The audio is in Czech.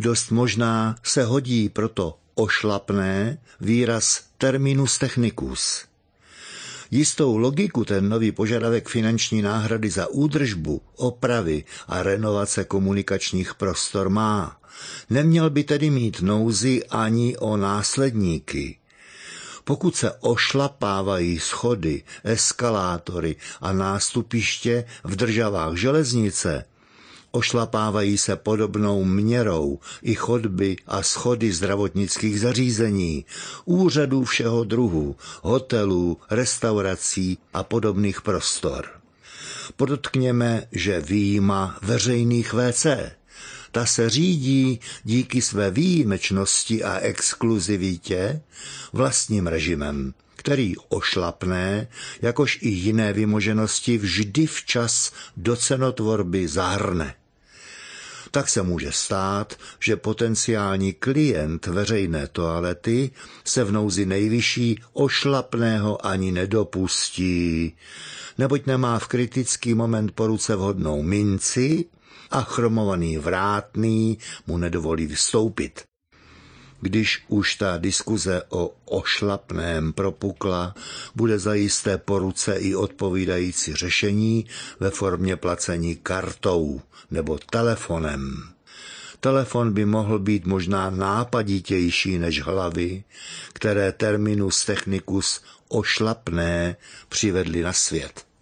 Dost možná se hodí proto ošlapné výraz terminus technicus. Jistou logiku ten nový požadavek finanční náhrady za údržbu, opravy a renovace komunikačních prostor má. Neměl by tedy mít nouzi ani o následníky. Pokud se ošlapávají schody, eskalátory a nástupiště v državách železnice, ošlapávají se podobnou měrou i chodby a schody zdravotnických zařízení, úřadů všeho druhu, hotelů, restaurací a podobných prostor. Podotkněme, že vyjma veřejných WC. Ta se řídí díky své výjimečnosti a exkluzivitě vlastním režimem, který ošlapné, jakož i jiné vymoženosti vždy včas do cenotvorby zahrne. Tak se může stát, že potenciální klient veřejné toalety se v nouzi nejvyšší ošlapného ani nedopustí, neboť nemá v kritický moment po ruce vhodnou minci a chromovaný vrátný mu nedovolí vystoupit. Když už ta diskuze o ošlapném propukla, bude zajisté po ruce i odpovídající řešení ve formě placení kartou nebo telefonem. Telefon by mohl být možná nápaditější než hlavy, které terminus technicus ošlapné přivedli na svět.